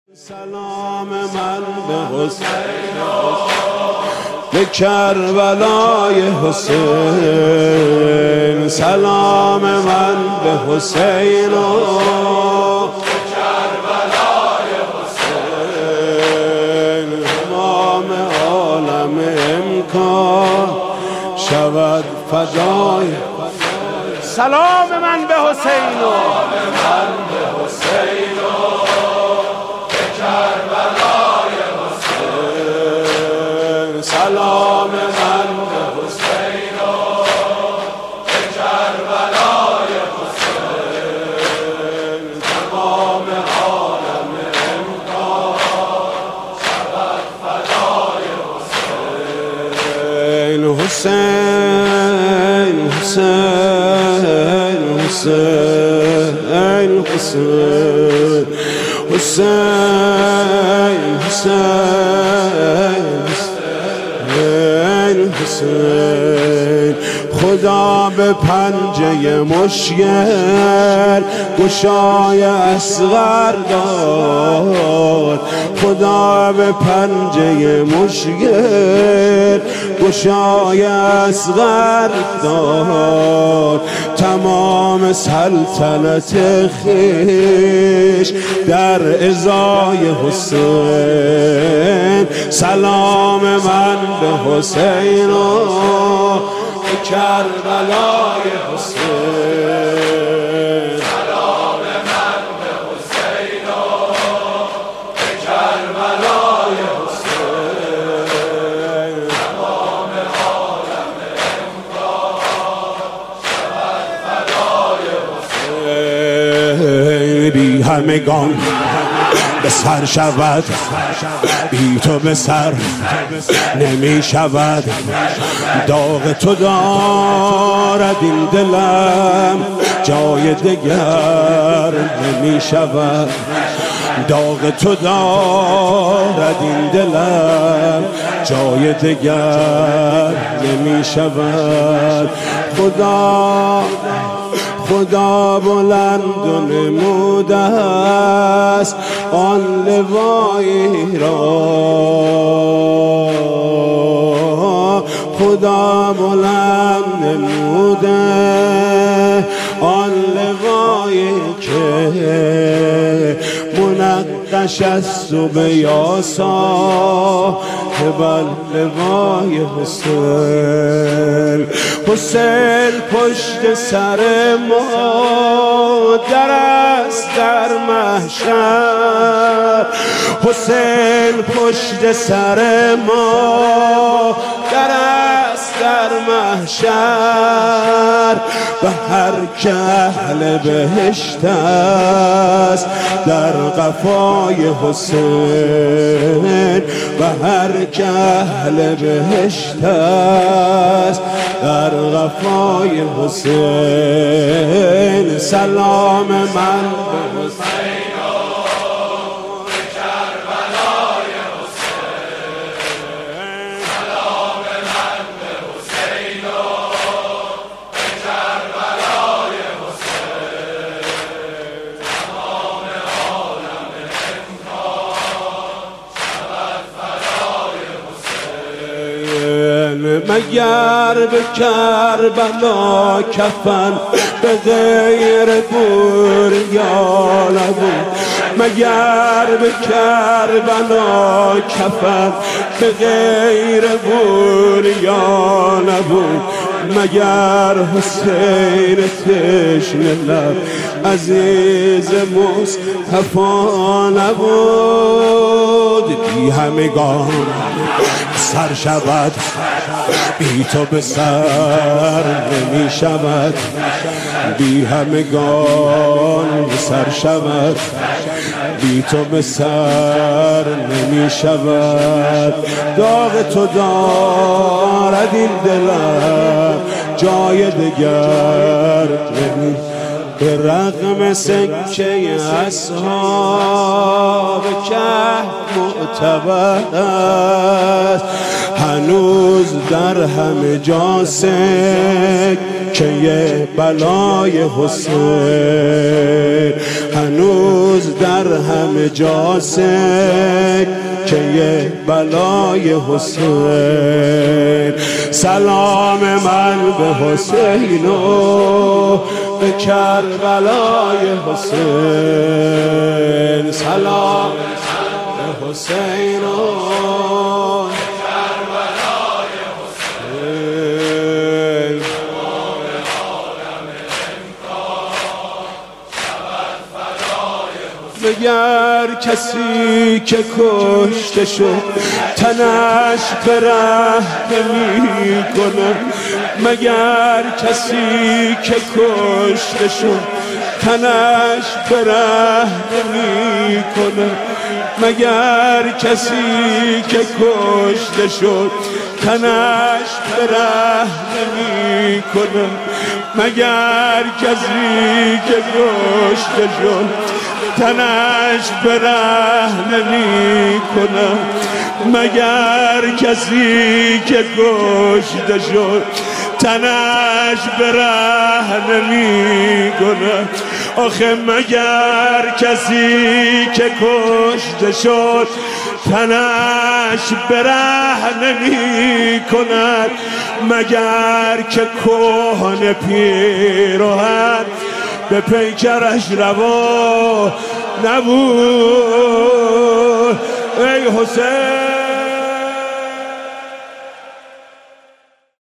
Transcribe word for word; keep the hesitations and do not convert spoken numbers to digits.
سلام من به حسین به کربلای حسین، سلام من به حسین و به کربلای حسین، تمام عالم امکان شود فدای. سلام من به حسین و من به حسین و کربلای حسین، سلام من به حسین و به کربلای حسین، تمام عالم امکان شود فدای حسین. حسین حسین حسین حسین حسین حسین حسین، خدا به پنجه مشکل گشای اصغر داد، خدا به پنجه مشکل گشای اصغر داد، تمام سلطنت خویش در ازای حسین، سلام من به حسین و به کربلای حسین، سلام من به حسین و به کربلای حسین، تمام عالم امکان شود فدای حسین. بی همگان به سر شود، بی تو به سر نمی شود، داغ تو دارد این دلم جای دگر نمی شود، داغ تو دارد این دلم جای دگر نمی شود. خدا خدا بلند و نموده است آن لوایی را، خدا بلند نموده آن لوایی که منقش است و به یاسا بر لوای حسین. حسین پشت سر ما در است در محشر، حسین پشت سر ما در است در محشر، و هر که اهل بهشت است در قفای حسین، و هر که اهل بهشت است در قفای حسین، سلام من به حسین و به کربلای حسین، سلام من به حسین و به کربلای حسین، تمام عالم امکان شود فدای حسین. مگر به کربلا کفن به غیر بوریا نبود، مگر به کربلا کفن به غیر بوریا نبود، مگر حسین تشنه لب عزیز مصطفی نبود. بی همگان سر شود، بی تو به سر نمی شود، بی همگان سر شود، بی تو به سر نمی شود، داغ تو دارد این دلم جای دگر نمی. به رغم سکه اصحاب کهف معتبر است. هنوز در همه جا سکه بلای حسین، هنوز در همه جا سکه بلای حسین. سلام من به حسین و به کربلای حسین، سلام به حسین و به کربلای حسین. مگر کسی که کشته شد تنش به رحم نمی کند، مگر کسی که کشته شد تنش به رحم نمی کند، مگر کسی که کشته شد تنش به رحم نمی کند، مگر کسی که کشته شد تنش به رحم نمی کند، مگر کسی که کشته شد تنش به رحم نمی کند. آخه مگر کسی که کشته شد تنش به رحم نمی کند، مگر که کهنه پیراهن به پیکرش روا نبود. ای حسین